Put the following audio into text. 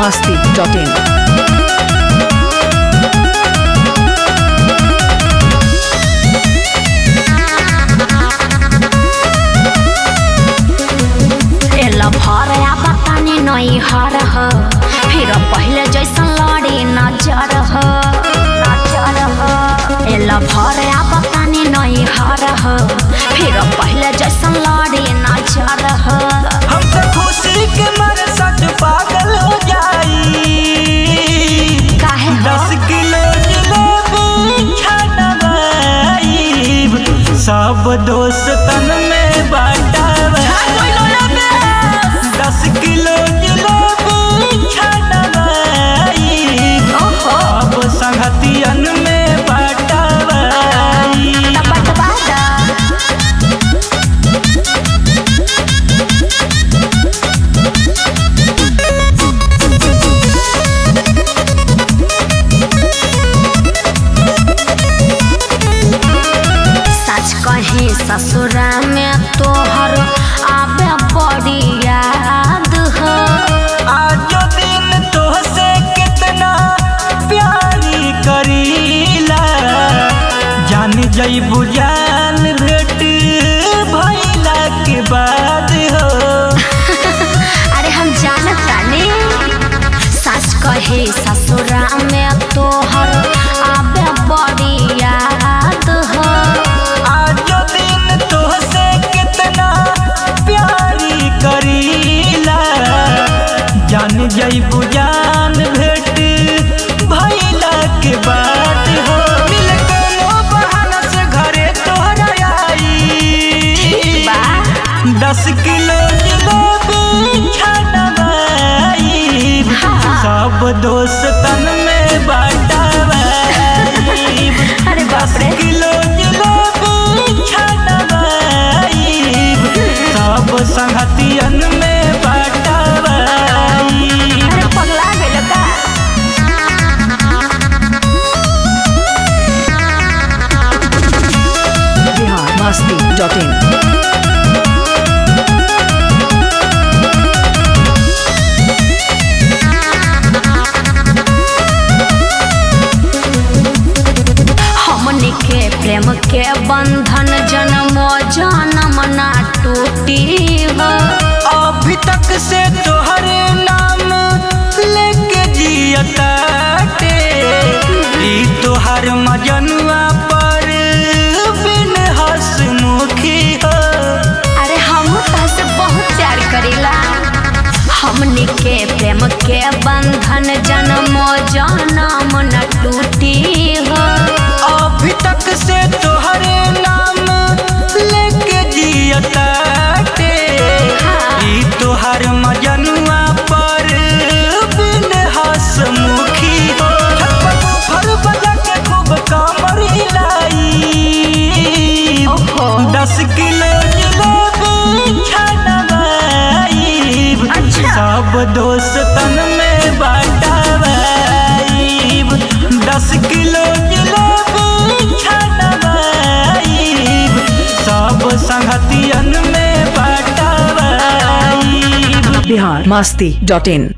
biharmasti.in नहीं हार हो फिर पहले जैसा लड़ी नजर हो एला भर बतानी नहीं हार हो फिर पहले जैसा लड़ी नजर हो। हम तो खुशी के मारे सच पागल हो जाई काहे 10 किलो जिलेबी छानवाई सब दोस्तन में बांटावा 10 किलो जिलेबी छानवाई अब संगतियन में बांटावा सच कहे ससुरा में तोहर आबे बड़ी याद हो आज दिन तोहसे कितना प्यारी करीला जान जइबू जान भेट भइला के बाद हो अरे हम जानत जाने सच कहे ससुरा में तोहर आबे बड़ी याद हो आज दिन तोहसे कितना प्यारी करीला जान जइबू जान भेट भइला के बाद हो मिल कोनो बहाना से घरे तोहरा आई 10 किलो जिलेबी छानवाई सब दोस्तन में बांटावा अरे बाप 10 रे किलो जिलेबी छानवाई सब संगतियन में बांटावा अरे पगला गइल का biharmasti.in हमने के प्रेम के बंधन जन्म जन्म ना टूटी हो अभी तक से तोहरे नाम लेके जियताटे ई तोहर मजनुआ पर बिन हंसमुखी हो अरे हम तुझसे बहुत प्यार करेला हमने के प्रेम के बंधन जन्म जन्म न टूटी हो अभी तक से तोहरे नाम लेके जियताटे ई तोहर मजनुआ पर बिन हंसमुखी हो फर बजा के खूब कामर हिलाई 10 किलो जिलेबी छानवाई सब दोस्तन में बांटावाई 10 किलो जिलेबी छानवाई सब संगतियन में बांटावाई biharmasti.in